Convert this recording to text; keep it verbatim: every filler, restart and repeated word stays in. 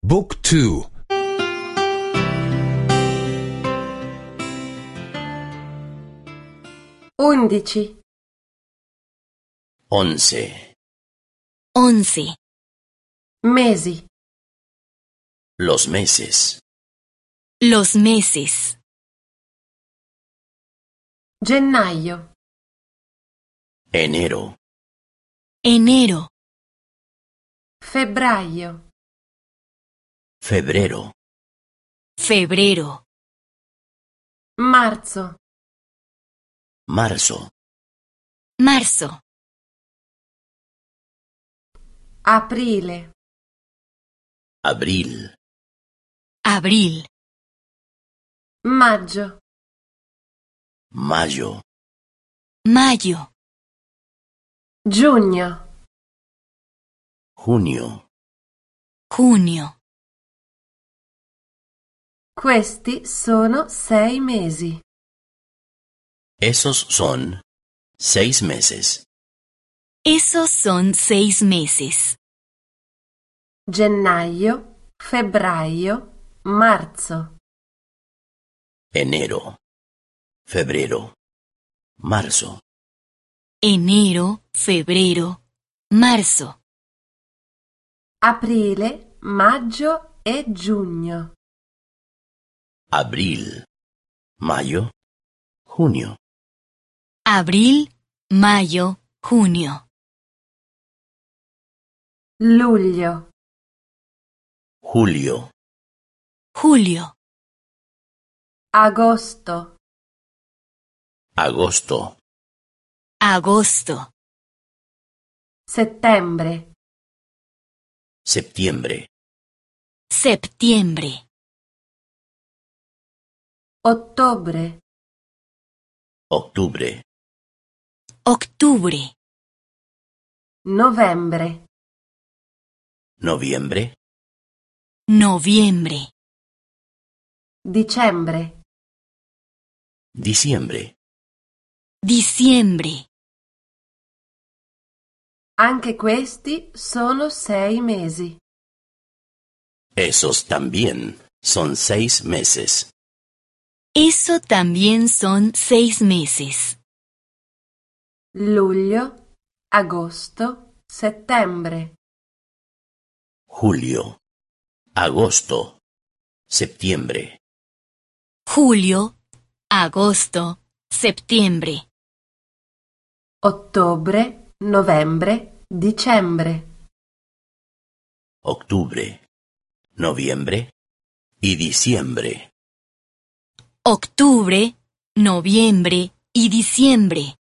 บุ๊กทู undici once once mesi los meses los meses gennaio enero enero febbraio febrero febrero marzo marzo marzo aprile abril abril maggio mayo mayo giugno junio junio questi sono sei mesi. esos son seis meses esos son seis meses Gennaio, febbraio, marzo. enero febrero marzo enero febrero marzo Aprile, maggio e giugno. abril mayo junio abril mayo junio Luglio, julio julio agosto, agosto agosto settembre, septiembre septiembre ottobre, octubre octubre novembre, noviembre noviembre dicembre. diciembre diciembre Anche questi sono sei mesi. esos también son seis meses eso también son seis meses Luglio, agosto, settembre. julio agosto septiembre julio agosto septiembre Ottobre, novembre, dicembre. octubre noviembre y diciembre octubre noviembre y diciembre